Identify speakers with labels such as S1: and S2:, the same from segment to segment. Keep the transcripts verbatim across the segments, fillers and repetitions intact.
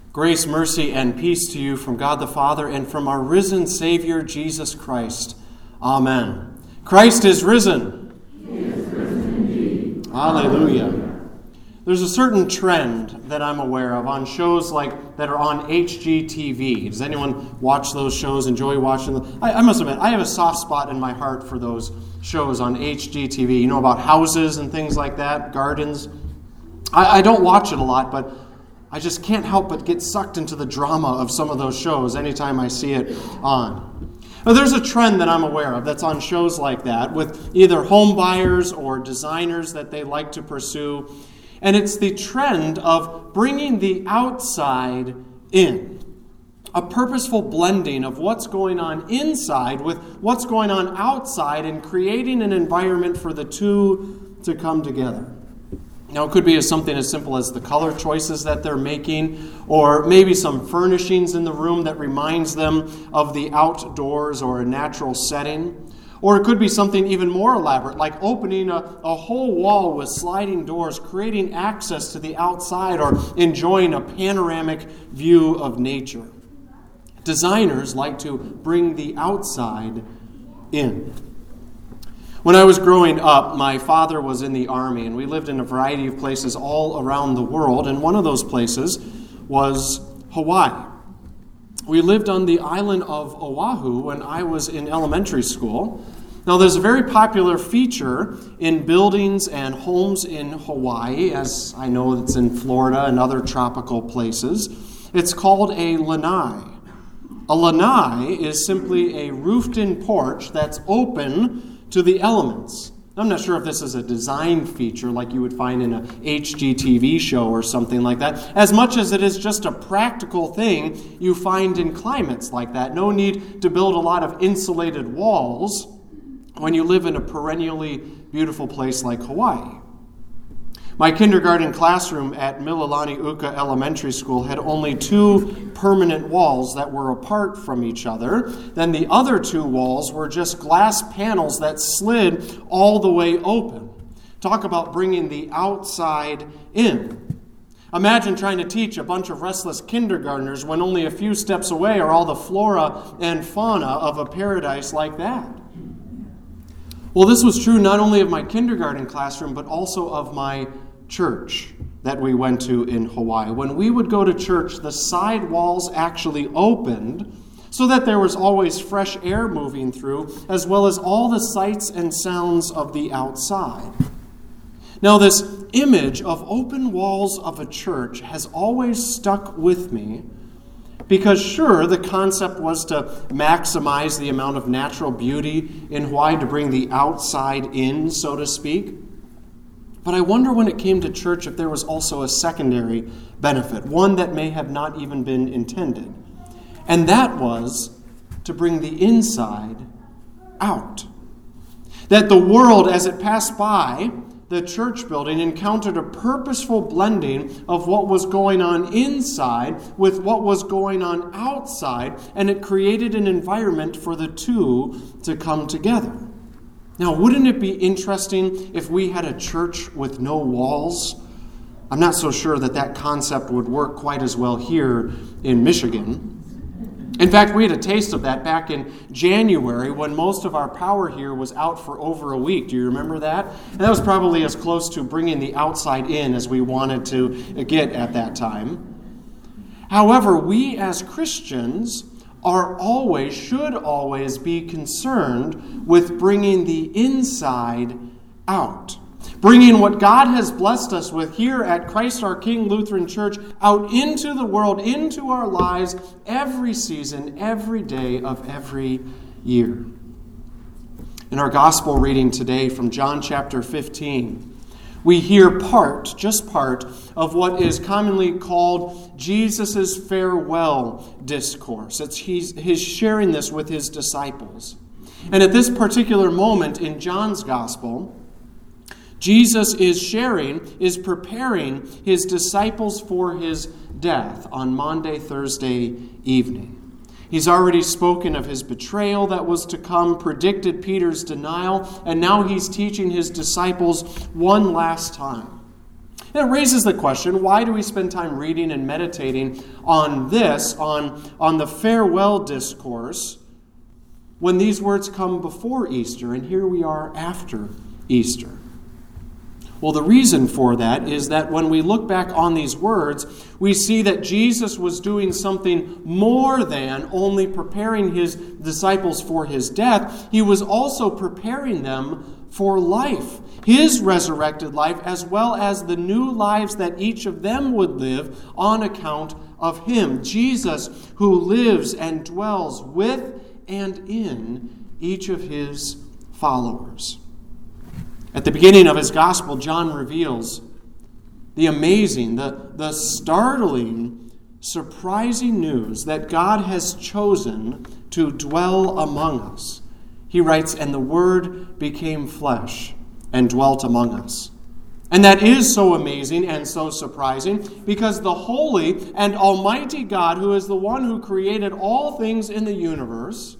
S1: Grace, mercy, and peace to you from God the Father and from our risen Savior, Jesus Christ. Amen. Christ is risen.
S2: He is risen indeed.
S1: Hallelujah. There's a certain trend that I'm aware of on shows like that are on H G T V. Does anyone watch those shows, enjoy watching them? I, I must admit, I have a soft spot in my heart for those shows on H G T V. You know, about houses and things like that, gardens. I, I don't watch it a lot, but I just can't help but get sucked into the drama of some of those shows anytime I see it on. Now, there's a trend that I'm aware of that's on shows like that with either home buyers or designers that they like to pursue. And it's the trend of bringing the outside in. A purposeful blending of what's going on inside with what's going on outside and creating an environment for the two to come together. Now, it could be as something as simple as the color choices that they're making, or maybe some furnishings in the room that reminds them of the outdoors or a natural setting. Or it could be something even more elaborate, like opening a, a whole wall with sliding doors, creating access to the outside, or enjoying a panoramic view of nature. Designers like to bring the outside in. When I was growing up, my father was in the Army, and we lived in a variety of places all around the world, and one of those places was Hawaii. We lived on the island of Oahu when I was in elementary school. Now, there's a very popular feature in buildings and homes in Hawaii, as I know it's in Florida and other tropical places. It's called a lanai. A lanai is simply a roofed-in porch that's open to the elements. I'm not sure if this is a design feature like you would find in a H G T V show or something like that, as much as it is just a practical thing you find in climates like that. No need to build a lot of insulated walls when you live in a perennially beautiful place like Hawaii. My kindergarten classroom at Mililani Uka Elementary School had only two permanent walls that were apart from each other. Then the other two walls were just glass panels that slid all the way open. Talk about bringing the outside in. Imagine trying to teach a bunch of restless kindergartners when only a few steps away are all the flora and fauna of a paradise like that. Well, this was true not only of my kindergarten classroom, but also of my church that we went to in Hawaii. When we would go to church, the side walls actually opened so that there was always fresh air moving through, as well as all the sights and sounds of the outside. Now, this image of open walls of a church has always stuck with me because, sure, the concept was to maximize the amount of natural beauty in Hawaii, to bring the outside in, so to speak. But I wonder when it came to church if there was also a secondary benefit, one that may have not even been intended. And that was to bring the inside out. That the world, as it passed by the church building, encountered a purposeful blending of what was going on inside with what was going on outside, and it created an environment for the two to come together. Now, wouldn't it be interesting if we had a church with no walls? I'm not so sure that that concept would work quite as well here in Michigan. In fact, we had a taste of that back in January when most of our power here was out for over a week. Do you remember that? And that was probably as close to bringing the outside in as we wanted to get at that time. However, we as Christians are always, should always be concerned with bringing the inside out. Bringing what God has blessed us with here at Christ our King Lutheran Church out into the world, into our lives, every season, every day of every year. In our gospel reading today from John chapter fifteen, we hear part, just part, of what is commonly called Jesus' farewell discourse. It's he's, he's sharing this with his disciples. And at this particular moment in John's gospel, Jesus is sharing, is preparing his disciples for his death on Maundy, Thursday evening. He's already spoken of his betrayal that was to come, predicted Peter's denial, and now he's teaching his disciples one last time. And it raises the question, why do we spend time reading and meditating on this, on, on the farewell discourse, when these words come before Easter, and here we are after Easter? Well, the reason for that is that when we look back on these words, we see that Jesus was doing something more than only preparing his disciples for his death. He was also preparing them for life, his resurrected life, as well as the new lives that each of them would live on account of him. Jesus, who lives and dwells with and in each of his followers. At the beginning of his gospel, John reveals the amazing, the, the startling, surprising news that God has chosen to dwell among us. He writes, "And the Word became flesh and dwelt among us." And that is so amazing and so surprising because the holy and almighty God, who is the one who created all things in the universe,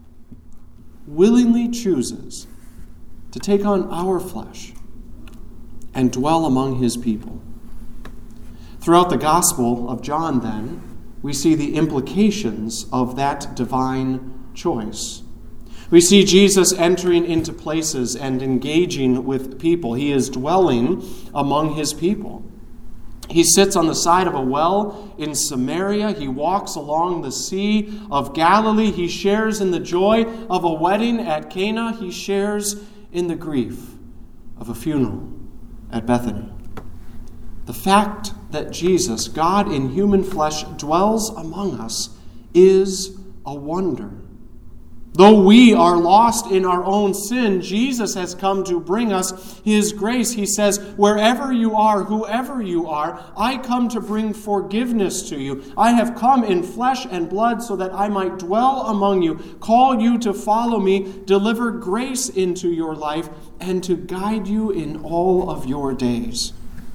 S1: willingly chooses to take on our flesh and dwell among his people. Throughout the Gospel of John, then, we see the implications of that divine choice. We see Jesus entering into places and engaging with people. He is dwelling among his people. He sits on the side of a well in Samaria. He walks along the Sea of Galilee. He shares in the joy of a wedding at Cana. He shares in the grief of a funeral at Bethany. The fact that Jesus, God in human flesh, dwells among us is a wonder. Though we are lost in our own sin, Jesus has come to bring us his grace. He says, "Wherever you are, whoever you are, I come to bring forgiveness to you. I have come in flesh and blood so that I might dwell among you, call you to follow me, deliver grace into your life, and to guide you in all of your days."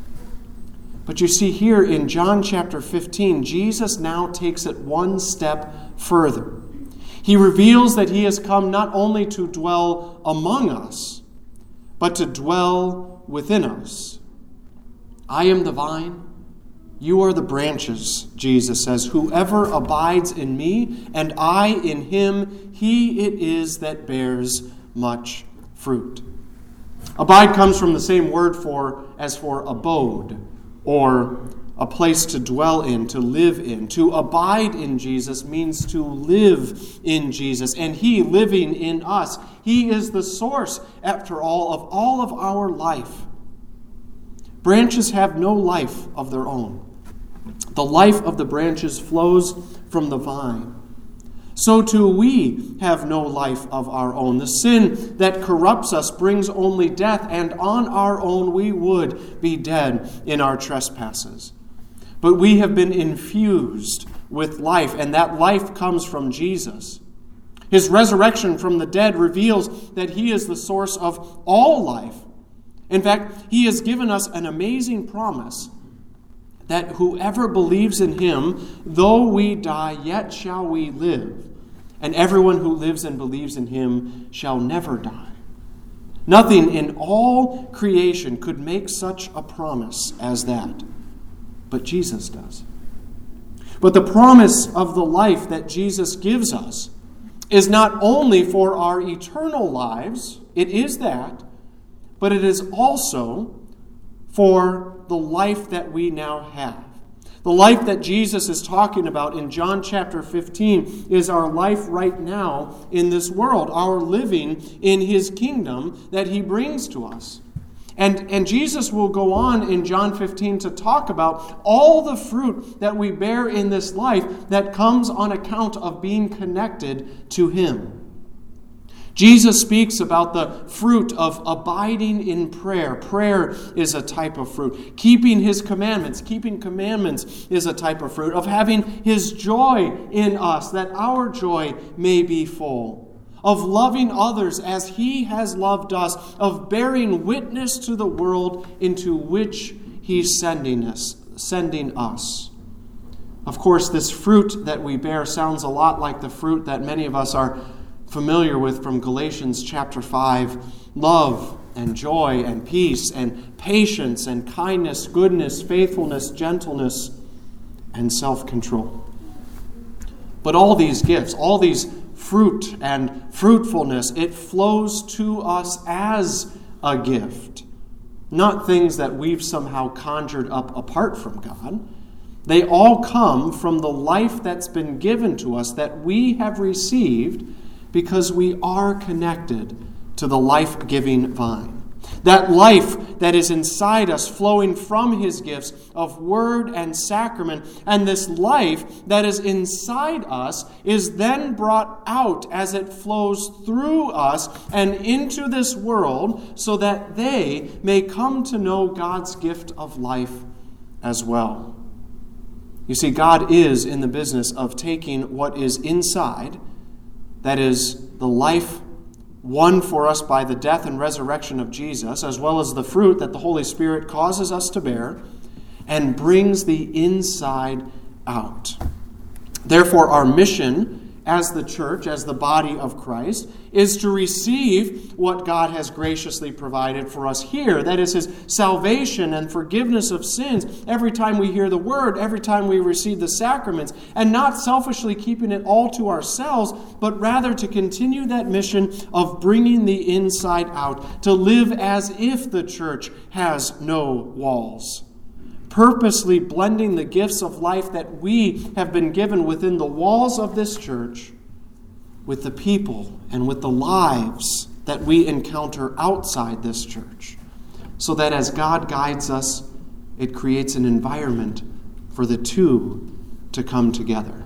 S1: But you see here in John chapter fifteen, Jesus now takes it one step further. He reveals that he has come not only to dwell among us, but to dwell within us. "I am the vine, you are the branches," Jesus says. "Whoever abides in me and I in him, he it is that bears much fruit." Abide comes from the same word for as for abode, or a place to dwell in, to live in. To abide in Jesus means to live in Jesus, and he living in us. He is the source, after all, of all of our life. Branches have no life of their own. The life of the branches flows from the vine. So too we have no life of our own. The sin that corrupts us brings only death, and on our own we would be dead in our trespasses. But we have been infused with life, and that life comes from Jesus. His resurrection from the dead reveals that he is the source of all life. In fact, he has given us an amazing promise that whoever believes in him, though we die, yet shall we live. And everyone who lives and believes in him shall never die. Nothing in all creation could make such a promise as that. But Jesus does. But the promise of the life that Jesus gives us is not only for our eternal lives, it is that, but it is also for the life that we now have. The life that Jesus is talking about in John chapter fifteen is our life right now in this world, our living in his kingdom that he brings to us. And, and Jesus will go on in John fifteen to talk about all the fruit that we bear in this life that comes on account of being connected to him. Jesus speaks about the fruit of abiding in prayer. Prayer is a type of fruit. Keeping his commandments. Keeping commandments is a type of fruit. Of having his joy in us, that our joy may be full. Of loving others as he has loved us. Of bearing witness to the world into which he's sending us. Sending us. Of course, this fruit that we bear sounds a lot like the fruit that many of us are familiar with from Galatians chapter five. Love and joy and peace and patience and kindness, goodness, faithfulness, gentleness, and self-control. But all these gifts, all these fruit and fruitfulness, it flows to us as a gift, not things that we've somehow conjured up apart from God. They all come from the life that's been given to us that we have received because we are connected to the life-giving vine. That life that is inside us flowing from his gifts of word and sacrament, and this life that is inside us is then brought out as it flows through us and into this world so that they may come to know God's gift of life as well. You see, God is in the business of taking what is inside, that is the life won for us by the death and resurrection of Jesus, as well as the fruit that the Holy Spirit causes us to bear, and brings the inside out. Therefore, our mission as the church, as the body of Christ, is to receive what God has graciously provided for us here. That is his salvation and forgiveness of sins every time we hear the word, every time we receive the sacraments, and not selfishly keeping it all to ourselves, but rather to continue that mission of bringing the inside out, to live as if the church has no walls. Purposely blending the gifts of life that we have been given within the walls of this church with the people and with the lives that we encounter outside this church, so that as God guides us, it creates an environment for the two to come together.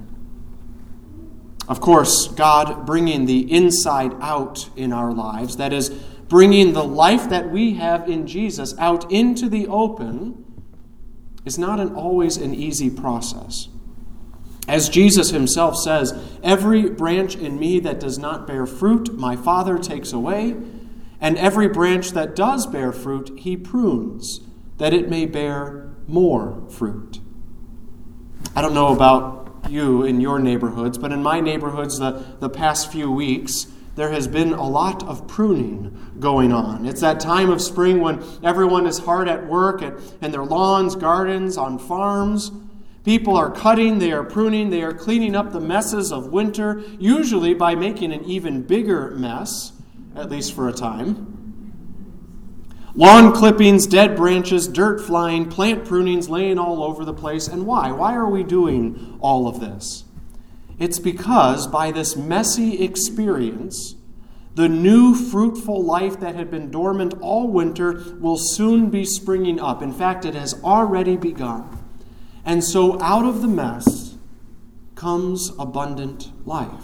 S1: Of course, God bringing the inside out in our lives, that is, bringing the life that we have in Jesus out into the open, is not an always an easy process. As Jesus himself says, "Every branch in me that does not bear fruit, my Father takes away, and every branch that does bear fruit, he prunes, that it may bear more fruit." I don't know about you in your neighborhoods, but in my neighborhoods the, the past few weeks, there has been a lot of pruning going on. It's that time of spring when everyone is hard at work at, in their lawns, gardens, on farms. People are cutting, they are pruning, they are cleaning up the messes of winter, usually by making an even bigger mess, at least for a time. Lawn clippings, dead branches, dirt flying, plant prunings laying all over the place. And why? Why are we doing all of this? It's because by this messy experience, the new fruitful life that had been dormant all winter will soon be springing up. In fact, it has already begun. And so out of the mess comes abundant life.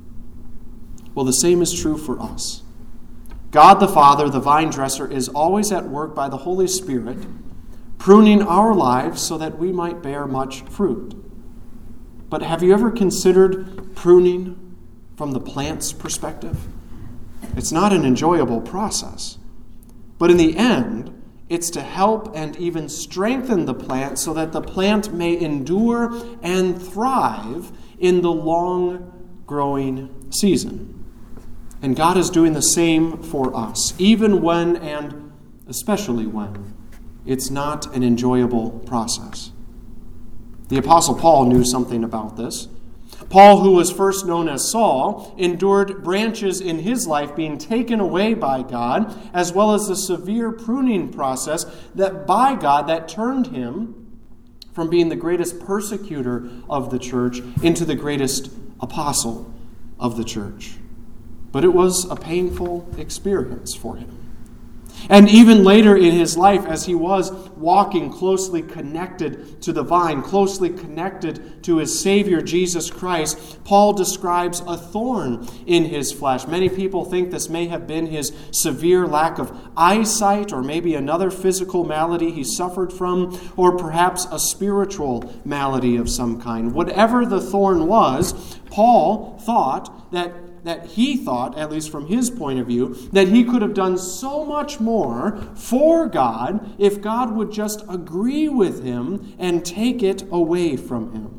S1: Well, the same is true for us. God the Father, the vine dresser, is always at work by the Holy Spirit, pruning our lives so that we might bear much fruit. But have you ever considered pruning from the plant's perspective? It's not an enjoyable process. But in the end, it's to help and even strengthen the plant so that the plant may endure and thrive in the long growing season. And God is doing the same for us, even when and especially when it's not an enjoyable process. The Apostle Paul knew something about this. Paul, who was first known as Saul, endured branches in his life being taken away by God, as well as the severe pruning process that by God that turned him from being the greatest persecutor of the church into the greatest apostle of the church. But it was a painful experience for him. And even later in his life, as he was walking closely connected to the vine, closely connected to his Savior, Jesus Christ, Paul describes a thorn in his flesh. Many people think this may have been his severe lack of eyesight, or maybe another physical malady he suffered from, or perhaps a spiritual malady of some kind. Whatever the thorn was, Paul thought that that he thought, at least from his point of view, that he could have done so much more for God if God would just agree with him and take it away from him.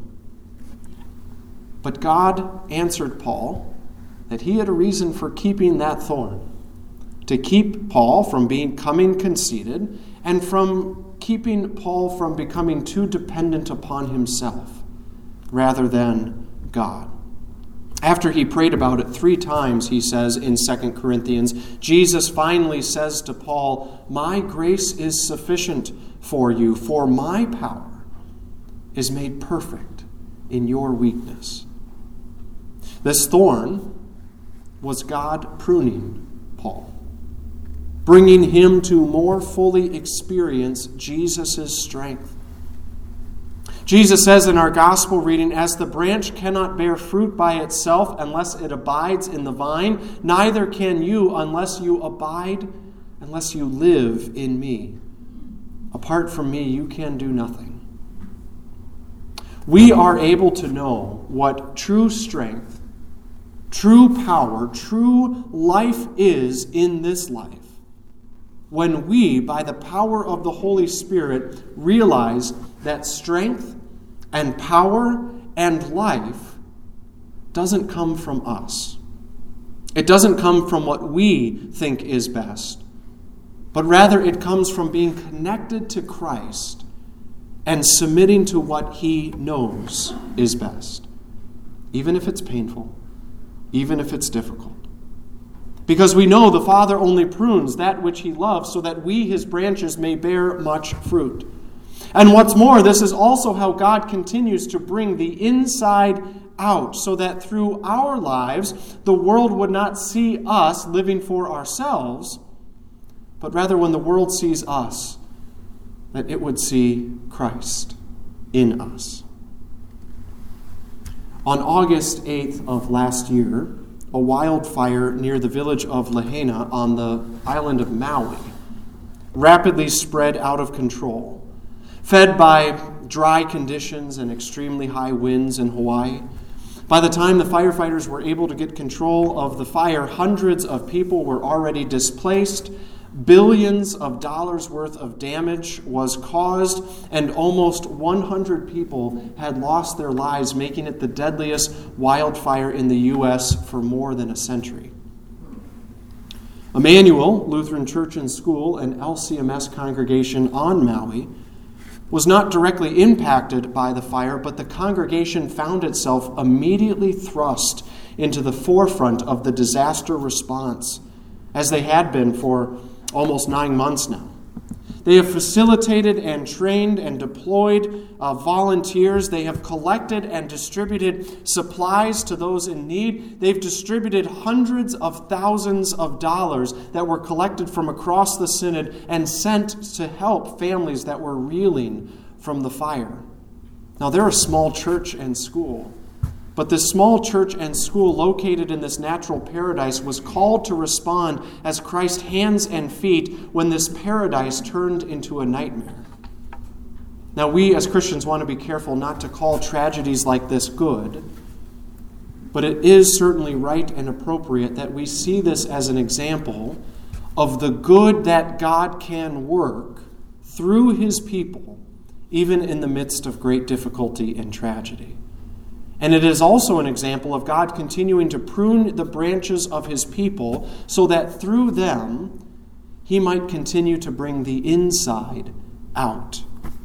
S1: But God answered Paul that he had a reason for keeping that thorn, to keep Paul from becoming conceited and from keeping Paul from becoming too dependent upon himself rather than God. After he prayed about it three times, he says in Second Corinthians, Jesus finally says to Paul, "My grace is sufficient for you, for my power is made perfect in your weakness." This thorn was God pruning Paul, bringing him to more fully experience Jesus' strength. Jesus says in our gospel reading, "As the branch cannot bear fruit by itself unless it abides in the vine, neither can you unless you abide, unless you live in me. Apart from me, you can do nothing." We are able to know what true strength, true power, true life is in this life when we, by the power of the Holy Spirit, realize that strength and power and life doesn't come from us. It doesn't come from what we think is best, but rather it comes from being connected to Christ and submitting to what he knows is best, even if it's painful, even if it's difficult. Because we know the Father only prunes that which he loves so that we, his branches, may bear much fruit. And what's more, this is also how God continues to bring the inside out, so that through our lives, the world would not see us living for ourselves, but rather when the world sees us, that it would see Christ in us. On August eighth of last year, a wildfire near the village of Lahaina on the island of Maui rapidly spread out of control. Fed by dry conditions and extremely high winds in Hawaii, by the time the firefighters were able to get control of the fire, hundreds of people were already displaced, billions of dollars worth of damage was caused, and almost one hundred people had lost their lives, making it the deadliest wildfire in the U S for more than a century. Emmanuel Lutheran Church and School, an L C M S congregation on Maui, was not directly impacted by the fire, but the congregation found itself immediately thrust into the forefront of the disaster response, as they had been for almost nine months now. They have facilitated and trained and deployed uh, volunteers. They have collected and distributed supplies to those in need. They've distributed hundreds of thousands of dollars that were collected from across the synod and sent to help families that were reeling from the fire. Now, they're a small church and school, but this small church and school located in this natural paradise was called to respond as Christ's hands and feet when this paradise turned into a nightmare. Now, we as Christians want to be careful not to call tragedies like this good, but it is certainly right and appropriate that we see this as an example of the good that God can work through his people, even in the midst of great difficulty and tragedy. And it is also an example of God continuing to prune the branches of his people so that through them he might continue to bring the inside out.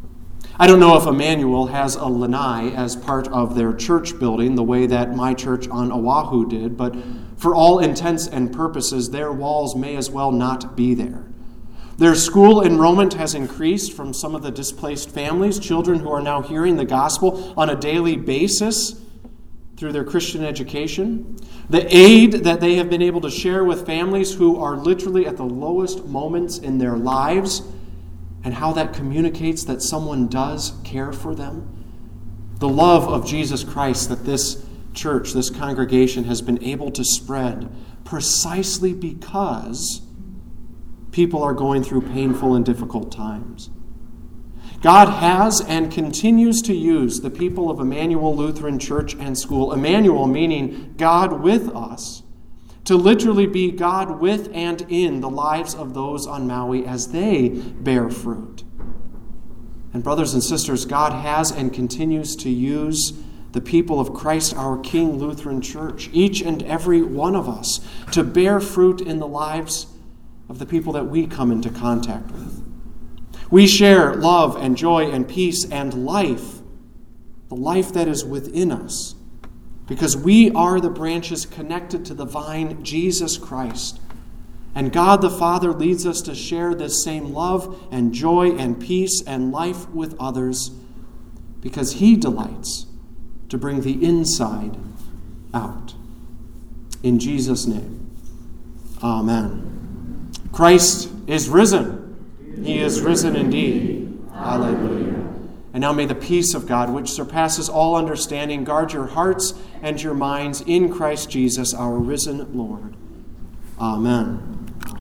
S1: I don't know if Emmanuel has a lanai as part of their church building the way that my church on Oahu did, but for all intents and purposes, their walls may as well not be there. Their school enrollment has increased from some of the displaced families, children who are now hearing the gospel on a daily basis through their Christian education. The aid that they have been able to share with families who are literally at the lowest moments in their lives, and how that communicates that someone does care for them. The love of Jesus Christ that this church, this congregation has been able to spread precisely because people are going through painful and difficult times. God has and continues to use the people of Emmanuel Lutheran Church and School, Emmanuel meaning God with us, to literally be God with and in the lives of those on Maui as they bear fruit. And brothers and sisters, God has and continues to use the people of Christ our King Lutheran Church, each and every one of us, to bear fruit in the lives of the people that we come into contact with. We share love and joy and peace and life, the life that is within us, because we are the branches connected to the vine, Jesus Christ. And God the Father leads us to share this same love and joy and peace and life with others, because He delights to bring the inside out. In Jesus' name, amen. Christ is risen. He is risen indeed. Hallelujah. And now may the peace of God, which surpasses all understanding, guard your hearts and your minds in Christ Jesus, our risen Lord. Amen.